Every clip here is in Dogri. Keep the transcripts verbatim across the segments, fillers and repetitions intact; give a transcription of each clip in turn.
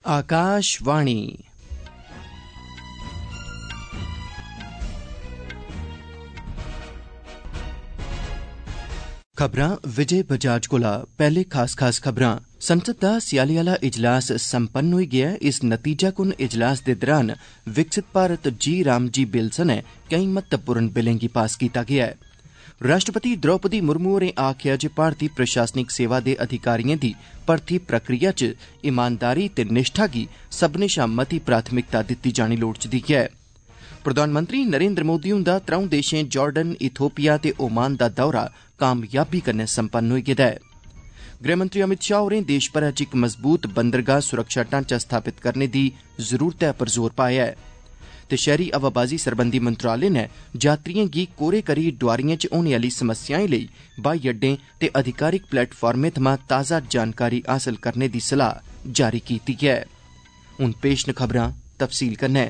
आकाशवाणी। खबरां विजय बजाज कोला। पहले खास खास खबरां। संसद दा स्याले आला इजलास संपन्न होई गेआ। इस नतीजा कुन इजलास दे दौरान विकसित Bharat G Ram G bill सने केई महत्वपूर्ण बिलें गी पास कीता गेआ ऐ। राष्ट्रपति द्रौपदी मुर्मू होरें आखेआ जे भारतीय प्रशासनिक सेवा दे अधिकारिएं दी भर्थी प्रक्रिया च ईमानदारी ते निष्ठा गी सब्भनें शा मती प्राथमिकता दित्ती जानी लोड़चदी ऐ। प्रधानमंत्री नरेंद्र मोदी हुंदा त्रौं देशें जार्डन, इथोपिया ते ओमान दा दौरा कामयाबी कन्नै संपन्न होई गेदा ऐ। गृहमंत्री अमित शाह होरें देश भरै च इक मजबूत बंदरगाह सुरक्षा ढांचा स्थापित करने दी जरूरतै पर जोर पाया ऐ ते शहरी हवाबाजी सरबंधी मंत्रालय नै यात्रिएं गी कोरे करी डोआरिएं च होने आली समस्याएं लेई ब्हाई अड्डें ते अधिकारिक प्लेटफार्में थमां ताज़ा जानकारी हासल करने दी सलाह जारी कीती ऐ। हुण पेश न खबरां तफसील कन्नै।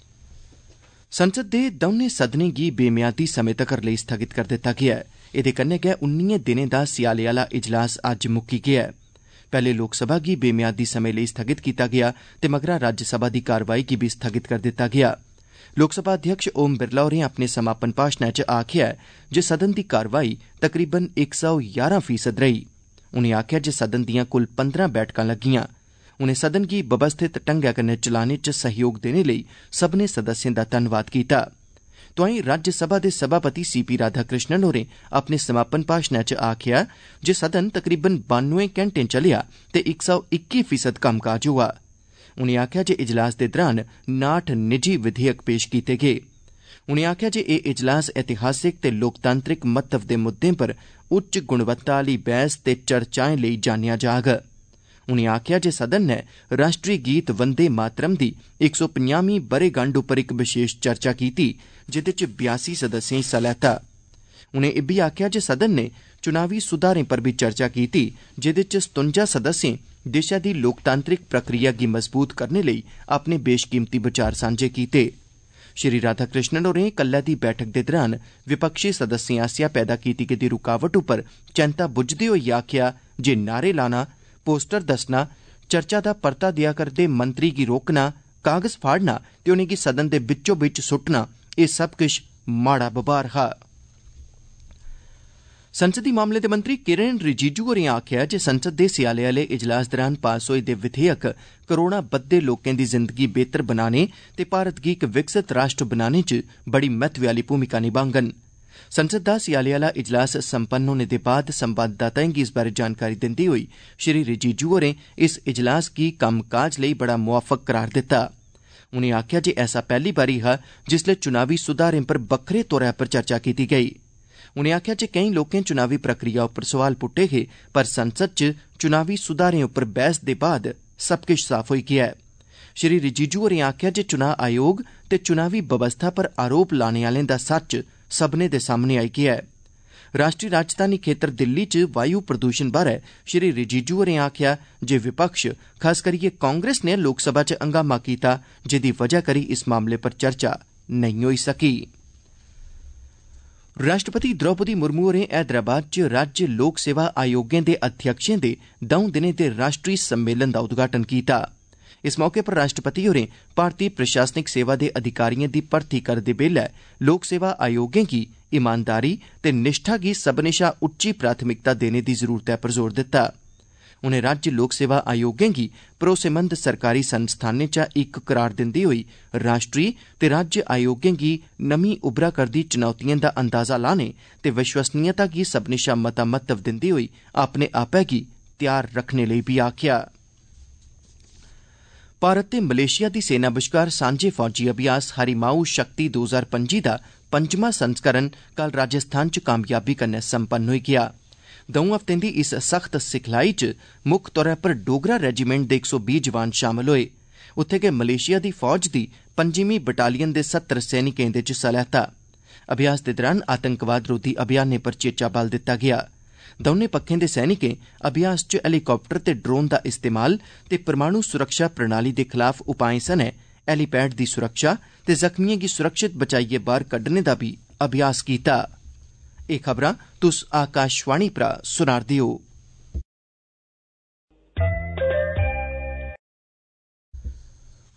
संसद दे दौनें सदनें गी बेमियादी समें तगर लेई स्थगित करी दित्ता गेआ ऐ। एह्दे कन्नै गै उन्निएं दिनें दा स्याले आला इजलास अज्ज मुक्की गेआ ऐ। पैहले लोकसभा गी बेमियादी समें लेई स्थगित कीता गेआ ते मगरा राज्यसभा दी कारवाई गी बी स्थगित करी दित्ता गेआ। लोकसभा अध्यक्ष ओम बिरला होरें अपने समापन भाषणै च आखेआ जे सदन दी कारवाई तकरीबन इक सौ यारां फीसद रेही। उनें आखेआ जे सदन दियां कुल पंद्रह बैठकां लग्गियां। उनें सदन गी व्यवस्थित ढंगै कन्नै चलाने च सहयोग देने लेई सब्भनें सदस्यें दा धन्नवाद कीता। तोआईं राज्यसभा दे सभापति सी पी राधाकृष्णन होरें अपने समापन भाषणै च आखेआ जे सदन तकरीबन बानुएं घैंटें चलेआ ते इक सौ इक्की फीसद कम्मकाज होआ। उनें आखेआ जे इजलास दे दौरान नाठ निजी विधेयक पेश कीते गे। उनें आखेआ जे एह् इजलास ऐतिहासिक ते लोकतांत्रिक महत्व दे मुद्दें पर उच्च गुणवत्ता आली बहस ते चर्चाएं लेई जानेआ जाग। उनें आखेआ जे सदन नै राष्ट्री गीत वंदे मातरम दी इक सौ पंजाहवीं ब'रेगंढ उप्पर इक विशेष चर्चा कीती जेह्दे च बयासी सदस्यें हिस्सा लैता। उनें इब्बी आखेआ जे सदन ने चुनावी सुधारें पर बी चर्चा कीती जेह्दे च सतुंजा सदस्यें देशै दी लोकतांत्रिक प्रक्रिया गी मजबूत करने लेई अपने बेशकीमती विचार सांझे कीते। श्री राधाकृष्णन होरें कल्लै दी बैठक दे दौरान विपक्षी सदस्यें आसेआ पैदा कीती गेदी रुकावट उप्पर चैंता बुझदे होई आखेआ जे नारे लाना, पोस्टर दस्सना, चर्चा दा परता देआ करदे मंत्री गी रोकना, कागज फाड़ना ते उनेंगी सदन दे बिच्चो बिच्च सुट्टना एह् सब किश माड़ा बबार हा। संसदी मामलें दे मंत्री किरण रिजिजू होरें आखेआ जे संसद दे स्याले आले इजलास दौरान पास होए दे विधेयक करोड़ां बद्दे लोकें दी जिंदगी बेहतर बनाने ते भारत गी इक विकसित राष्ट्र बनाने च बड़ी महत्वै आली भूमिका निभाङन। संसद दा स्याले आला इजलास संपन्न होने दे बाद संवाददाताएं गी इस बारै जानकारी दिंदे होई श्री रिजिजू होरें इस इजलास गी कम्मकाज लेई बड़ा मुआफक करार दित्ता। उनें आखेआ जे ऐसा पैह्ली बारी हा जिसलै चुनावी सुधारें पर बक्खरे तौरा पर चर्चा कीती गेई। उनें आखेआ जे केईं लोकें चुनावी प्रक्रिया उप्पर सवाल पुट्टे हे पर संसद च चुनावी सुधारें उप्पर बहस दे बाद सब किश साफ होई गेआ ऐ। श्री रिजिजू होरें आखेआ जे चुनां आयोग ते चुनावी बवस्था पर आरोप लाने आलें दा सच सब्भनें दे सामने आई गेआ ऐ। राष्ट्री राजधानी खेतर दिल्ली च वायु प्रदूषण बारै श्री रिजिजू होरें आखेआ जे विपक्ष खास करियै कांग्रेस ने लोकसभा च हंगामा कीता जेदी वजह करी इस मामले पर चर्चा नेईं होई सकी। राष्ट्रपति द्रौपदी मुर्मू होरें हैदराबाद च राज्य लोक सेवा आयोगें दे अध्यक्षें दे दौं दिनें दे राष्ट्री सम्मेलन दा उद्घाटन कीता। इस मौके पर राष्ट्रपति होरें भारतीय प्रशासनिक सेवा दे अधिकारिएं दी भर्थी करदे बेल्लै लोक सेवा आयोगें गी ईमानदारी ते निष्ठा गी सब्भनें शा उच्ची प्राथमिकता देने दी जरूरतै पर जोर दित्ता। उनें राज्य लोक सेवा आयोगें गी भरोसेमंद सरकारी संस्थानें चा इक करार दिंदे होई राष्ट्री ते राज्य आयोगें गी नमीं उभरा करदी चुनौतिएं दा अंदाजा लाने ते विश्वसनीयता गी सब्भनें शा मता महत्व दिंदे होई अपने आपै गी त्यार रखने लेई बी आखेआ। भारत ते मलेशिया दी सेना बश्कार सांझे फौजी अभ्यास हरिमाऊ शक्ति दो हजार पंजी दा पंजमां संस्करण कल राजस्थान च कामयाबी कन्नै संपन्न होई गेआ। दौं हफ्तें दी इस सख्त सिखलाई च मुक्ख तौरा पर डोगरा रेजीमेंट दे इक सौ बीह् जवान शामल होए। उत्थे गै मलेशिया दी फौज दी पंजमीं बटालियन दे सत्तर सैनिकें एह्दे च हिस्सा लैता। अभ्यास दे दौरान आतंकवाद रोधी अभियानें पर चेचा बल दित्ता गेआ। दौनें पक्खें दे सैनिकें अभ्यास च हेलीकाप्टर ते ड्रोन दा इस्तेमाल ते परमाणु सुरक्षा प्रणाली दे खलाफ उपाएं सनै हैलीपैड दी सुरक्षा ते जख्मियें गी सुरक्षित बचाइयै बाहर कड्ढने दा बी अभ्यास कीता। एह खबरां तुस आकाशवाणी परा सुना'रदे ओ।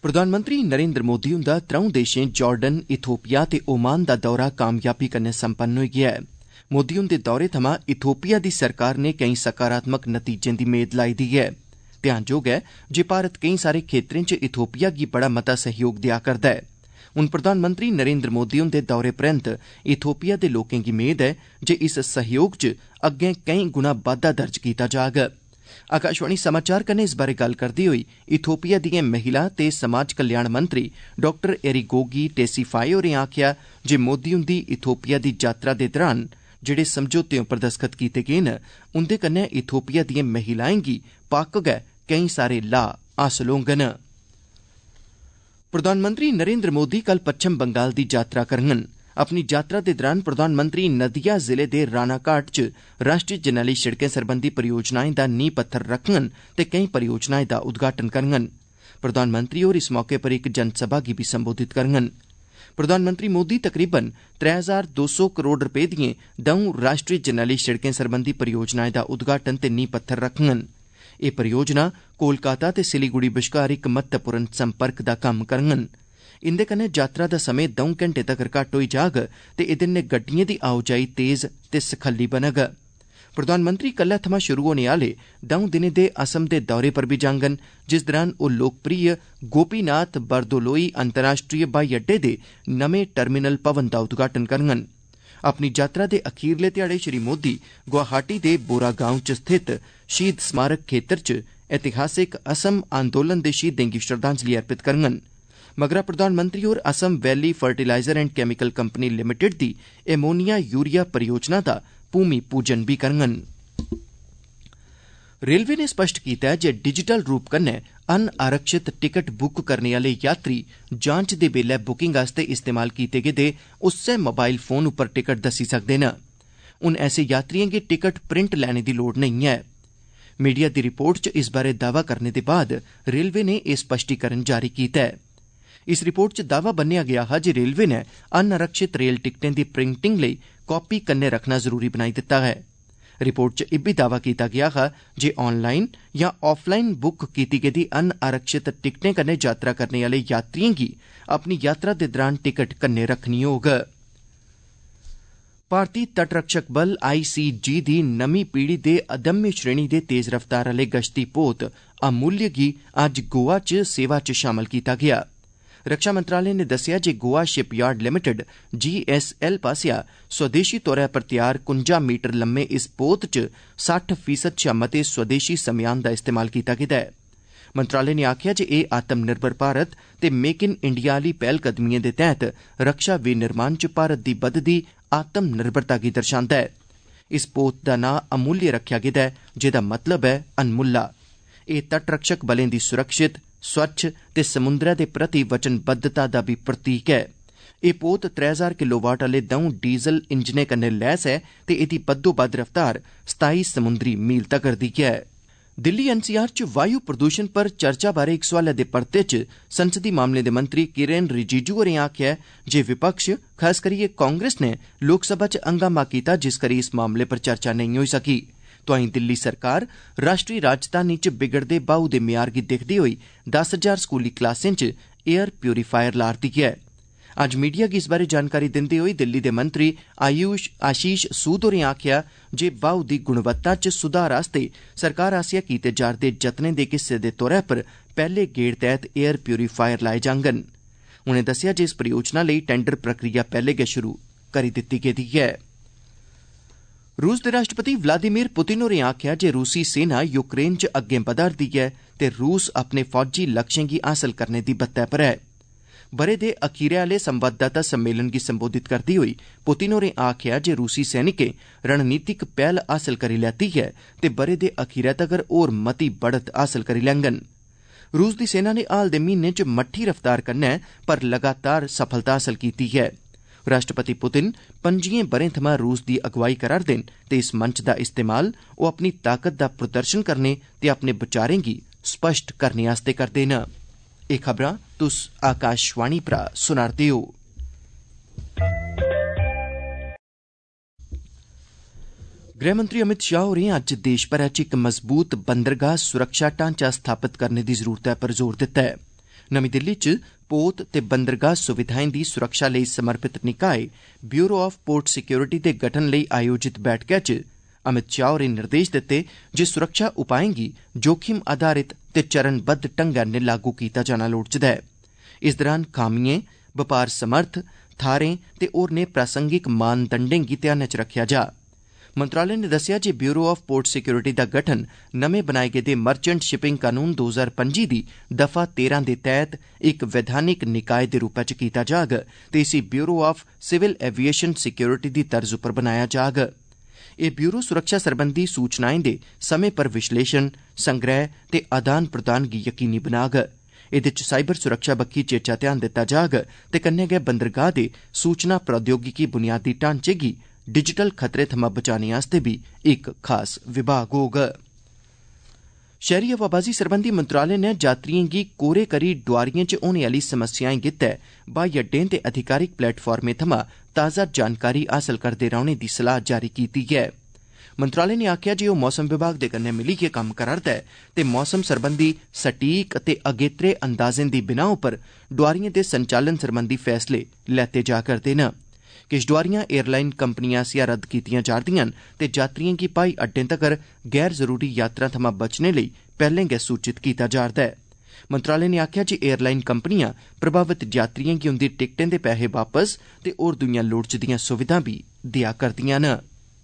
प्रधानमंत्री नरेंद्र मोदी हुंदा त्रौं देशें जार्डन, इथोपिया ते ओमान दा दौरा कामयाबी कन्नै संपन्न होई गेआ ऐ। मोदी हुंदे दौरे थमां इथोपिया दी सरकार ने केई सकारात्मक नतीजें दी मेद लाई दी ऐ। ध्यानजोग ऐ जे भारत केई सारे खेत्तरें च इथोपिया गी बड़ा मता सहयोग देआ करदा ऐ। हुन प्रधानमंत्री नरेंद्र मोदी हुंदे दौरे परैंत इथोपिया दे लोकें गी मेद ऐ जे इस सहयोग च अग्गें केई गुणा बाद्दा दर्ज कीता जाग। आकाशवाणी समाचार कन्नै इस बारै गल्ल करदे होई इथोपिया दिएं महिला ते समाज कल्याण मंत्री डाक्टर एरिगोगी टेसीफाई होरें आखेआ जे मोदी हुंदी इथोपिया दी यात्रा दे दौरान जेहड़े समझौतें उप्पर दस्तखत कीते गे न उंदे कन्नै इथोपिया दिएं महिलाएं गी पक्क गै केई सारे लाह् हासल होङन। प्रधानमंत्री नरेंद्र मोदी कल पच्छम बंगाल दी यात्रा करङन। अपनी यात्रा दे दौरान प्रधानमंत्री नदिया जिले दे रानाघाट च राष्ट्रीय जरनैली शिड़कें सरबंधी परियोजनाएं दा नींह पत्थर रखङन ते केई परियोजनाएं दा उद्घाटन करङन। प्रधानमंत्री होर इस मौके पर इक जनसभा गी बी संबोधित करङन। प्रधानमंत्री मोदी तकरीबन त्रै हजार दो सौ करोड़ रपे दिएं दौं राष्ट्रीय जरनैली शिड़कें सरबंधी परियोजनाएं दा उद्घाटन ते नींह पत्थर रखङन। एह् परियोजना कोलकाता ते सिलीगुड़ी बश्कार इक महत्वपूर्ण संपर्क दा कम्म करङन। इंदे कन्नै यात्रा दा समें दौं घैंटे तगर घट्ट होई जाग ते एह्दे नै गड्डिएं दी आओजाई तेज ते सखल्ली बनग। प्रधानमंत्री कल्लै थमां शुरू होने आह्ले दौं दिनें दे असम दे दौरे पर बी जाङन, जिस दौरान ओह् लोकप्रिय गोपीनाथ बरदोलोई अंतर्राष्ट्रीय ब्हाई अड्डे दे नमें टर्मिनल भवन दा उद्घाटन करङन। अपनी यात्रा दे अखीरले ध्याड़े श्री मोदी गुवाहाटी दे बोरा गांव च स्थित शहीद स्मारक खेत्तर च ऐतिहासिक असम आंदोलन दे शहीदें गी श्रद्धांजलि अर्पित करङन। मगरा प्रधानमंत्री होर Assam valley fertiliser and chemical company limited दी एमोनिया यूरिया परियोजना दा भूमि पूजन बी करङन। रेलवे ने स्पष्ट कीता ऐ जे डिजिटल रूप कन्नै अनआरक्षित टिकट बुक करने आह्ले यात्री जांच दे बेल्लै बुकिंग आस्तै इस्तेमाल कीते गेदे उस्सै मोबाइल फोन उप्पर टिकट दस्सी सकदे न। हुन ऐसे यात्रिएं गी टिकट प्रिंट लैने दी लोड़ नेईं ऐ। मीडिया दी रिपोर्ट च इस बारै दावा करने दे बाद रेलवे ने एह् स्पष्टीकरण जारी कीता ऐ। इस रिपोर्ट च दावा बन्नेआ गेआ हा जे रेलवे नै अनआरक्षित रेल टिकटें दी प्रिंटिंग लेई कापी कन्नै रखना जरूरी बनाई दित्ता है। रिपोर्ट च इब्बी दावा कीता गेआ हा जे ऑनलाइन जां ऑफलाइन बुक कीती गेदी अनआरक्षित टिकटें कन्नै यात्रा करने आह्ले यात्रिएं गी अपनी यात्रा दे दौरान टिकट कन्नै रखनी होग। भारती तटरक्षक बल आई सी जी दी नमीं पीढ़ी दे अदम्य श्रेणी दे तेज रफ्तार आह्ले गश्ती पोत अमूल्य गी अज्ज गोवा च सेवा च शामल कीता गेआ। रक्षा मंत्रालय ने दस्सेआ जे Goa shipyard limited G S L पास्सेआ स्वदेशी तौर पर तैयार कुंजा मीटर लम्मे इस पोत च सट्ठ फीसद शा मते स्वदेशी सम्यान दा इस्तेमाल कीता गेदा ऐ। मंत्रालय ने आखेआ जे एह् आत्मनिर्भर भारत ते मेक इन इंडिया आह्ली पैह्लकदमिएं दे तैह्त रक्षा विनिर्माण च भारत दी बधदी आत्मनिर्भरता गी दर्शांदा ऐ। इस पोत दा नां अमूल्य रखेआ गेदा ऐ, जेह्दा मतलब ऐ अनमुल्ला। एह् तटरक्षक बलें दी सुरक्षित, स्वच्छ ते समुंदरै दे प्रति वचनबद्धता दा बी प्रतीक ऐ। एह् पोत त्रै हजार किलोवाट आह्ले दौं डीजल इंजनें कन्नै लैस ऐ ते एह्दी बद्धोबद्ध रफ्तार सताई समुंदरी मील तगर दी ऐ। दिल्ली एन सी आर च वायु प्रदूषण पर चर्चा बारै इक सोआलै दे परते च संसदी मामलें दे मंत्री किरेन रिजिजू होरें आखेआ जे विपक्ष, खास करियै कांग्रेस ने लोकसभा च हंगामा कीता, जिस करी इस मामले पर चर्चा नेईं होई सकी। तोआईं दिल्ली सरकार राष्ट्री राजधानी च बिगड़दे ब्हाऊ दे म्यार गी दिक्खदे होई दस हजार स्कूली क्लासें च एयर प्यूरीफायर ला'रदी ऐ। अज्ज मीडिया गी इस बारै जानकारी दिंदे होई दिल्ली दे मंत्री आयुष आशीष सूद होरें आखेआ जे ब्हाऊ दी गुणवत्ता च सुधार आस्तै सरकार आसेआ कीते जा'रदे जतनें दे हिस्से दे तौरा पर पैह्ले गेड़ तैह्त एयर प्यूरीफायर लाए जाङन। उनें दस्सेआ जे इस परियोजना लेई टेंडर प्रक्रिया पैह्ले गै शुरू करी दित्ती गेदी ऐ। रूस दे राष्ट्रपति व्लादिमीर पुतिन होरें आखेआ जे रूसी सेना यूक्रेन च अग्गें बधा'रदी ऐ ते रूस अपने फौजी लक्ष्यें गी हासल करने दी बत्तै पर ऐ। ब'रे दे अखीरै आह्ले संवाददाता सम्मेलन गी संबोधित करदे होई पुतिन होरें आखेआ जे रूसी सैनिकें रणनीतिक पैह्ल हासल करी लैती ऐ ते ब'रे दे अखीरै तगर होर मती बढ़त हासल करी लैङन। रूस दी सेना ने हाल दे म्हीनें च मट्ठी रफ्तार कन्नै पर लगातार सफलता हासल कीती ऐ। राष्ट्रपति पुतिन पंजियें ब'रें थमां रूस दी अगुवाई करा'रदे न ते इस मंच दा इस्तेमाल ओह् अपनी ताकत दा प्रदर्शन करने ते अपने विचारें गी स्पष्ट करने आस्तै करदे न। एह् खबरां तुस आकाशवाणी परा सुना'रदे ओ। गृहमंत्री अमित शाह होरें अज्ज देश भरै च इक मजबूत बंदरगाह सुरक्षा ढांचा स्थापित करने दी जरूरतै पर जोर दित्ता ऐ। नमीं दिल्ली च पोत ते बंदरगाह सुविधाएं दी सुरक्षा लेई समर्पित निकाय ब्यूरो ऑफ पोर्ट सिक्योरिटी दे गठन लेई आयोजित बैठका च अमित शाह होरें निर्देश दित्ते जे सुरक्षा उपाएं गी जोखिम आधारित ते चरणबद्ध ढंगै नै लागू कीता जाना लोड़चदा ऐ। इस दौरान खामियें, बपार समर्थ, थाहरें ते होरनें प्रासंगिक मानदंडें गी ध्यानै च रक्खेआ जा। मंत्रालय ने दस्सेआ जे ब्यूरो ऑफ पोर्ट सिक्योरिटी दा गठन नमें बनाए गेदे मर्चेंट शिपिंग कानून दो हज़ार पंजी दी दफा तेरह दे तैह्त इक वैधानिक निकाय दे रूपै च कीता जाग ते इसी bureau of civil aviation security दी तर्ज उप्पर बनाया जाग। एह् ब्यूरो सुरक्षा सरबंधी सूचनाएं दे समें पर विश्लेषण, संग्रह ते आदान प्रदान गी यकीनी बनाग। एह्दे च साइबर सुरक्षा बक्खी चेचा ध्यान दित्ता जाग ते कन्नै गै बंदरगाह दे सूचना प्रौद्योगिकी बुनियादी ढांचे गी डिजिटल खतरे थमां बचाने आस्तै बी इक खास विभाग होग। शहरी हवाबाजी सरबंधी मंत्रालय ने यात्रिएं गी कोरे करी डोआरिएं च होने आह्ली समस्याएं गित्तै ब्हाई अड्डें ते अधिकारिक प्लेटफार्में थमां ताज़ा जानकारी हासल करदे रौह्ने दी सलाह जारी कीती ऐ। मंत्रालय ने आखेआ जे ओह् मौसम विभाग दे कन्नै मिलियै कम्म करा'रदा ऐ ते मौसम सरबंधी सटीक ते अगेत्रे अंदाजें दी बिनाह् उप्पर डोआरिएं दे संचालन सरबंधी फैसले लैते जा करदे न। किश डोआरियां एयरलाइन कंपनिएं आसेआ रद्द कीतियां जा'रदियां न ते यात्रिएं गी ब्हाई अड्डें तगर गैर जरूरी यात्रा थमां बचने लेई पैह्लें गै सूचित कीता जा'रदा ऐ। मंत्रालय ने आखेआ जे एयरलाइन कंपनियां प्रभावित यात्रिएं गी उंदी टिकटें दे पैहे वापस ते होर दुईयां लोड़चदियां सुविधां बी देआ करदियां न।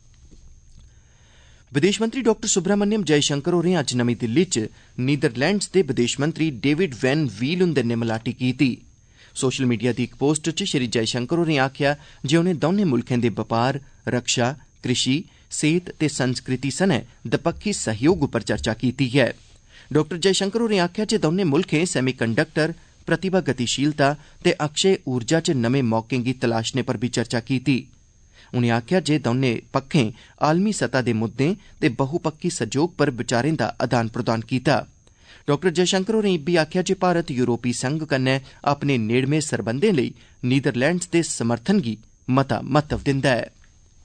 विदेश मंत्री डॉक्टर सुब्रमण्यम जयशंकर होरें अज्ज नमीं दिल्ली च नीदरलैंड्स दे विदेश मंत्री डेविड वैन वील हुंदे नै मलाटी कीती। सोशल मीडिया दी इक पोस्ट च श्री जयशंकर होरें आखेआ जे उनें दौनें मुल्खें दे बपार, रक्षा, कृषि, सेहत ते संस्कृति सनै दपक्खी सहयोग उप्पर चर्चा कीती ऐ। डॉक्टर जयशंकर होरें आखेआ जे दौनें मुल्खें सेमीकंडक्टर, प्रतिभा गतिशीलता ते अक्षय ऊर्जा च नमें मौकें गी तलाशने पर बी चर्चा कीती। उनें आखेआ जे दौनें पक्खें आलमी सतह दे मुद्दें ते बहुपक्खी सैह्योग पर विचारें दा आदान प्रदान कीता। डॉक्टर जयशंकर होरें इब्बी आखेआ जे भारत यूरोपी संघ कन्नै अपने नेड़मे सरबंधें लेई नीदरलैंड्स दे समर्थन गी मता महत्व दिंदा ऐ।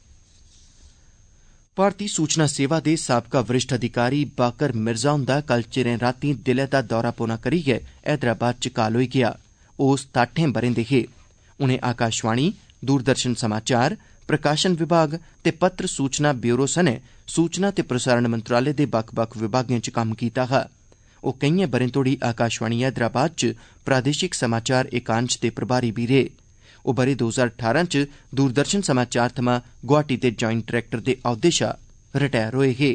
भारती सूचना सेवा दे साबका वरिष्ठ अधिकारी बाकर मिर्जा हुंदा कल चिरें रातीं दिलै दा दौरा पौना करियै हैदराबाद च काल होई गेआ। ओह् सताह्ठें ब'रें दे हे। उनें आकाशवाणी, दूरदर्शन समाचार, प्रकाशन विभाग ते पत्र सूचना ब्यूरो सने सूचना ते प्रसारण मंत्रालय दे बक्ख बक्ख विभागें च कम्म कीता हा। ओह् केइएं ब'रें तोड़ी आकाशवाणी हैदराबाद च प्रादेशिक समाचार एकांश दे प्रभारी बी रेह्। ओह् ब'रे दो हज़ार ठारां च दूरदर्शन समाचार थमां गुवाहाटी दे ज्वाइंट डरैक्टर दे औह्दे शा रिटायर होए हे।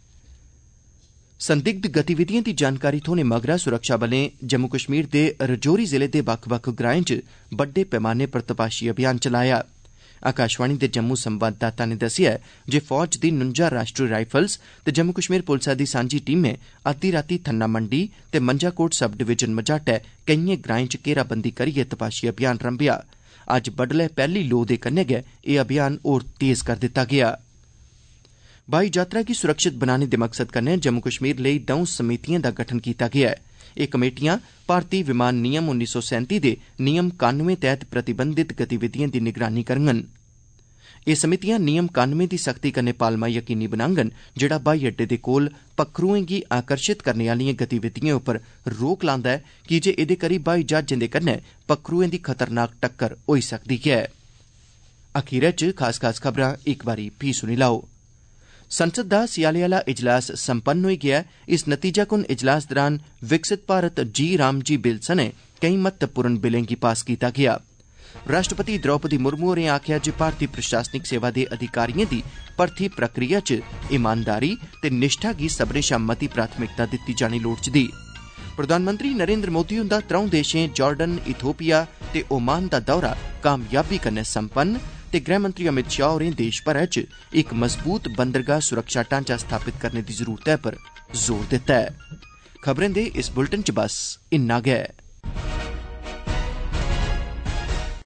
संदिग्ध गतिविधिएं दी जानकारी थ्होने मगरा सुरक्षाबलें जम्मू कश्मीर दे रजौरी जिले दे बक्ख बक्ख ग्राएं च बड्डे पैमाने पर तपाशी अभियान चलाया। आकाशवाणी दे जम्मू संवाददाता ने दस्सेआ जे फौज दी नुंजा राष्ट्री राइफल्स ते जम्मू कश्मीर पुलसा दी सांझी टीमें अद्धी रातीं थन्ना मंडी ते मंजाकोट सब डिवीजन मझाटै केइएं ग्राएं च घेराबंदी करियै तपाशी अभियान रंभेआ। अज्ज बड्डलै पैह्ली लोऽ दे कन्नै गै एह् अभियान होर तेज कर दित्ता गेआ। ब्हाई यात्रा गी सुरक्षित बनाने दे मकसद कन्नै जम्मू कश्मीर लेई दौं समितिएं दा गठन कीता गेआ ऐ। एह् कमेटियां भारतीय विमान नियम उन्नी सौ सैंती दे नियम कानून तैह्त प्रतिबंधित गतिविधिएं दी निगरानी करङन। एह् समितियां नियम कानून दी सख्ती कन्नै पालमा यकीनी बनाङन जेह्ड़ा ब्हाई अड्डे दे कोल पक्खरुएं गी आकर्षित करने आह्लिएं गतिविधिएं उप्पर रोक लांदा ऐ की जे एह्दे करी ब्हाई ज्हाजें दे कन्नै पक्खरुएं दी खतरनाक टक्कर होई सकदी ऐ। अखीरै च खास खास खबरां इक बारी फ्ही सुनी लैओ। संसद दा स्याले आह्ला इजलास संपन्न होई गेआ। इस नतीजाकुन इजलास दौरान विकसित भारत जी रामजी बिल सने केई महत्वपूर्ण बिलें गी पास कीता गेआ। राष्ट्रपति द्रौपदी मुर्मू होरें आखेआ जे भारती प्रशासनिक सेवा दे अधिकारिएं दी भर्थी प्रक्रिया च ईमानदारी ते निष्ठा गी सभनें शा मती प्राथमिकता दित्ती जानी लोड़चदी। प्रधानमंत्री नरेंद्र मोदी हुंदा त्रौं देशें जार्डन, इथोपिया ते ओमान दा दौरा कामयाबी कन्नै संपन्न ते गृहमंत्री अमित शाह होरें देश भरै च इक मजबूत बंदरगाह सुरक्षा ढांचा स्थापित करने दी जरूरतै पर जोर दित्ता ऐ। खबरें दे इस बुलेटिन च बस इन्ना गै।